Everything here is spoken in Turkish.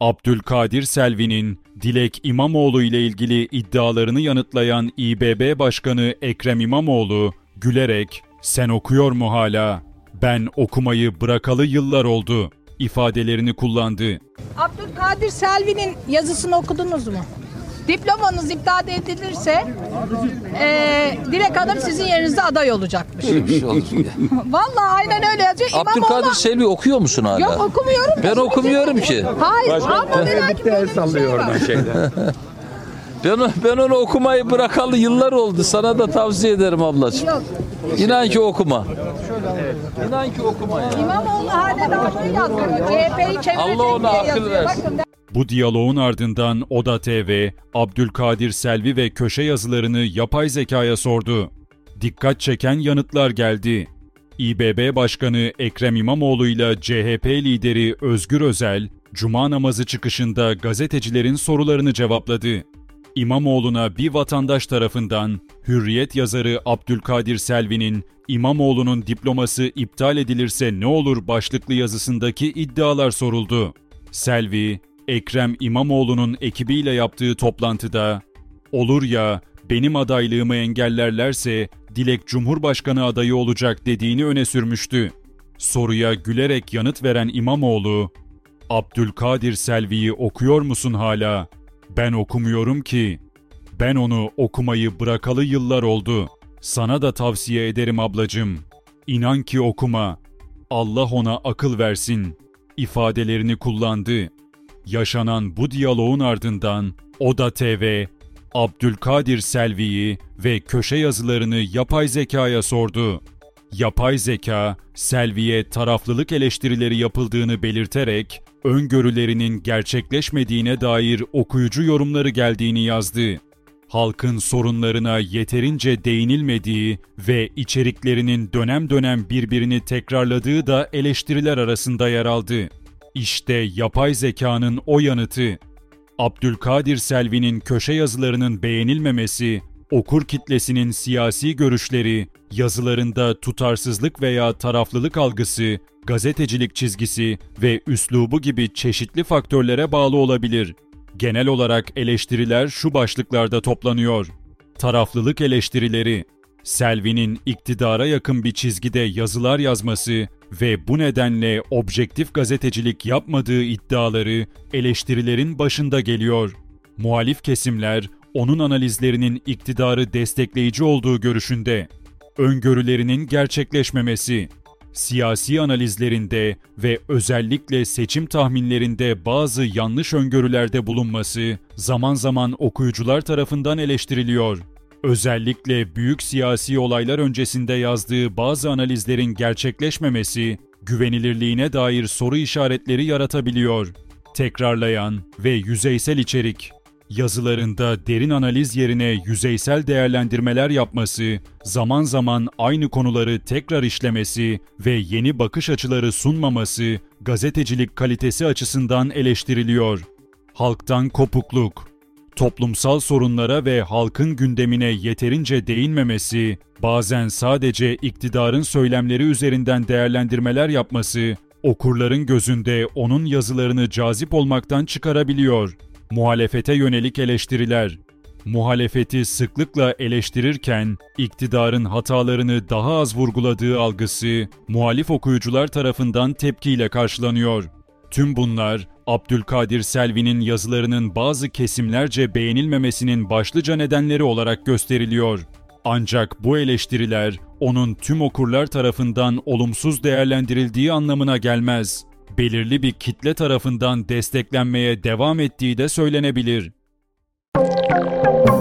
Abdülkadir Selvi'nin Dilek İmamoğlu ile ilgili iddialarını yanıtlayan İBB Başkanı Ekrem İmamoğlu gülerek "Sen okuyor mu hala? Ben okumayı bırakalı yıllar oldu" ifadelerini kullandı. Abdülkadir Selvi'nin yazısını okudunuz mu? Diplomanız iptal edilirse Dilek Hanım sizin yerinizde aday olacakmış. Vallahi aynen öyle yazıyor. Abdülkadir Selvi okuyor musun hala? Yok, okumuyorum. Ben okumuyorum ki. Hayır. Ama belki böyle bir şey var. Ben onu okumayı bırakalı yıllar oldu. Sana da tavsiye ederim ablacığım. Yok. İnan ki okuma. İnan ki okuma ya. İmamoğlu halen ağzını yazıyor. CHP'yi çevirecek Allah ona diye akıl yazıyor. versin. Bakın, Bu diyaloğun ardından Oda TV, Abdülkadir Selvi ve köşe yazılarını yapay zekaya sordu. Dikkat çeken yanıtlar geldi. İBB Başkanı Ekrem İmamoğlu ile CHP lideri Özgür Özel, Cuma namazı çıkışında gazetecilerin sorularını cevapladı. İmamoğlu'na bir vatandaş tarafından Hürriyet yazarı Abdülkadir Selvi'nin "İmamoğlu'nun diploması iptal edilirse ne olur" başlıklı yazısındaki iddialar soruldu. Selvi, Ekrem İmamoğlu'nun ekibiyle yaptığı toplantıda "Olur ya benim adaylığımı engellerlerse Dilek Cumhurbaşkanı adayı olacak" dediğini öne sürmüştü. Soruya gülerek yanıt veren İmamoğlu, "Abdülkadir Selvi'yi okuyor musun hala? Ben okumuyorum ki. Ben onu okumayı bırakalı yıllar oldu. Sana da tavsiye ederim ablacığım. İnan ki okuma. Allah ona akıl versin" ifadelerini kullandı. Yaşanan bu diyaloğun ardından Oda TV, Abdülkadir Selvi'yi ve köşe yazılarını yapay zekaya sordu. Yapay zeka, Selvi'ye taraflılık eleştirileri yapıldığını belirterek, öngörülerinin gerçekleşmediğine dair okuyucu yorumları geldiğini yazdı. Halkın sorunlarına yeterince değinilmediği ve içeriklerinin dönem dönem birbirini tekrarladığı da eleştiriler arasında yer aldı. İşte yapay zekanın o yanıtı. Abdülkadir Selvi'nin köşe yazılarının beğenilmemesi, okur kitlesinin siyasi görüşleri, yazılarında tutarsızlık veya taraflılık algısı, gazetecilik çizgisi ve üslubu gibi çeşitli faktörlere bağlı olabilir. Genel olarak eleştiriler şu başlıklarda toplanıyor. Taraflılık eleştirileri, Selvi'nin iktidara yakın bir çizgide yazılar yazması ve bu nedenle objektif gazetecilik yapmadığı iddiaları eleştirilerin başında geliyor. Muhalif kesimler onun analizlerinin iktidarı destekleyici olduğu görüşünde. Öngörülerinin gerçekleşmemesi, siyasi analizlerinde ve özellikle seçim tahminlerinde bazı yanlış öngörülerde bulunması zaman zaman okuyucular tarafından eleştiriliyor. Özellikle büyük siyasi olaylar öncesinde yazdığı bazı analizlerin gerçekleşmemesi, güvenilirliğine dair soru işaretleri yaratabiliyor. Tekrarlayan ve yüzeysel içerik, yazılarında derin analiz yerine yüzeysel değerlendirmeler yapması, zaman zaman aynı konuları tekrar işlemesi ve yeni bakış açıları sunmaması, gazetecilik kalitesi açısından eleştiriliyor. Halktan kopukluk, toplumsal sorunlara ve halkın gündemine yeterince değinmemesi, bazen sadece iktidarın söylemleri üzerinden değerlendirmeler yapması, okurların gözünde onun yazılarını cazip olmaktan çıkarabiliyor. Muhalefete yönelik eleştiriler. Muhalefeti sıklıkla eleştirirken, iktidarın hatalarını daha az vurguladığı algısı, muhalif okuyucular tarafından tepkiyle karşılanıyor. Tüm bunlar, Abdülkadir Selvi'nin yazılarının bazı kesimlerce beğenilmemesinin başlıca nedenleri olarak gösteriliyor. Ancak bu eleştiriler, onun tüm okurlar tarafından olumsuz değerlendirildiği anlamına gelmez. Belirli bir kitle tarafından desteklenmeye devam ettiği de söylenebilir.